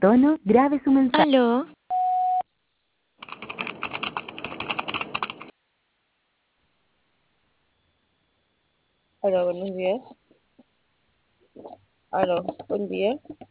tono, grabe su mensaje. Aló, Hola, buenos días. Aló, buen día.